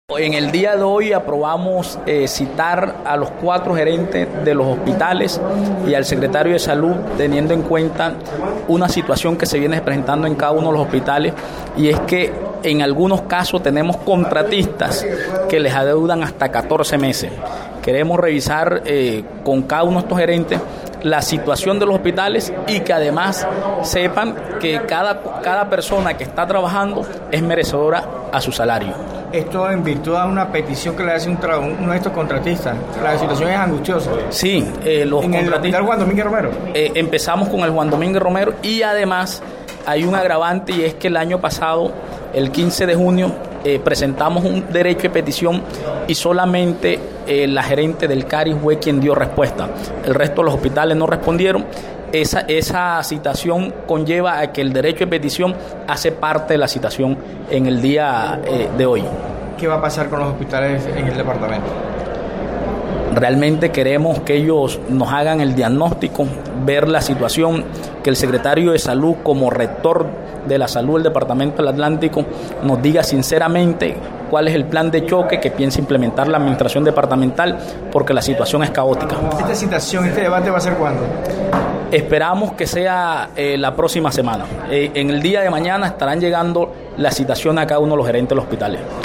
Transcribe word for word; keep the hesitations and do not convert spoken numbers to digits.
En el día de hoy aprobamos eh, citar a los cuatro gerentes de los hospitales y al secretario de salud, teniendo en cuenta una situación que se viene presentando en cada uno de los hospitales, y es que en algunos casos tenemos contratistas que les adeudan hasta catorce meses. Queremos revisar eh, con cada uno de estos gerentes la situación de los hospitales y que además sepan que cada, cada persona que está trabajando es merecedora a su salario. Esto en virtud de una petición que le hace un tra- uno de estos contratistas. La situación es angustiosa. Sí, eh, los en contratistas. el hospital Juan Domínguez Romero. Eh, empezamos con el Juan Domínguez Romero y además hay un agravante, y es que el año pasado, el quince de junio, eh, presentamos un derecho de petición y solamente eh, la gerente del CARI fue quien dio respuesta. El resto de los hospitales no respondieron. Esa, esa citación conlleva a que el derecho de petición hace parte de la citación en el día eh, de hoy. ¿Qué va a pasar con los hospitales en el departamento? Realmente queremos que ellos nos hagan el diagnóstico, ver la situación, que el secretario de Salud, como rector de la salud del Departamento del Atlántico, nos diga sinceramente cuál es el plan de choque que piensa implementar la administración departamental, porque la situación es caótica. ¿Esta citación, este debate va a ser cuándo? Esperamos que sea eh, la próxima semana. Eh, en el día de mañana estarán llegando las citaciones a cada uno de los gerentes de los hospitales.